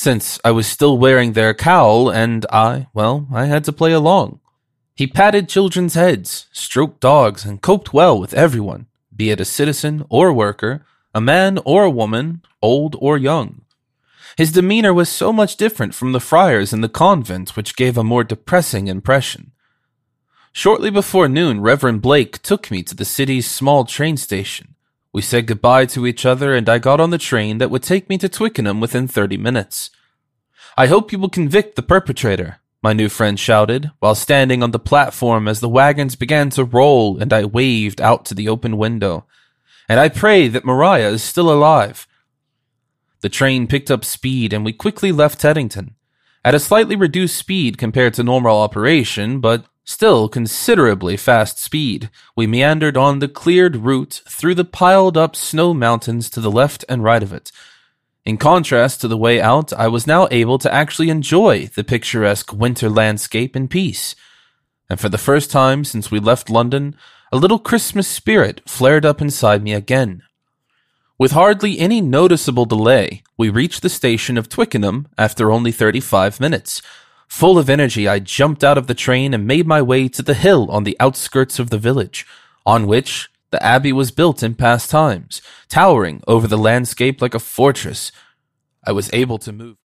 since I was still wearing their cowl and I had to play along. He patted children's heads, stroked dogs, and coped well with everyone, be it a citizen or worker, a man or a woman, old or young. His demeanor was so much different from the friars in the convent, which gave a more depressing impression. Shortly before noon, Reverend Blake took me to the city's small train station. We said goodbye to each other, and I got on the train that would take me to Twickenham within 30 minutes. "I hope you will convict the perpetrator," my new friend shouted, while standing on the platform as the wagons began to roll and I waved out to the open window. "And I pray that Mariah is still alive." The train picked up speed and we quickly left Teddington. At a slightly reduced speed compared to normal operation, but still considerably fast speed, we meandered on the cleared route through the piled-up snow mountains to the left and right of it. In contrast to the way out, I was now able to actually enjoy the picturesque winter landscape in peace. And for the first time since we left London, a little Christmas spirit flared up inside me again. With hardly any noticeable delay, we reached the station of Twickenham after only 35 minutes. Full of energy, I jumped out of the train and made my way to the hill on the outskirts of the village, on which the abbey was built in past times, towering over the landscape like a fortress. I was able to move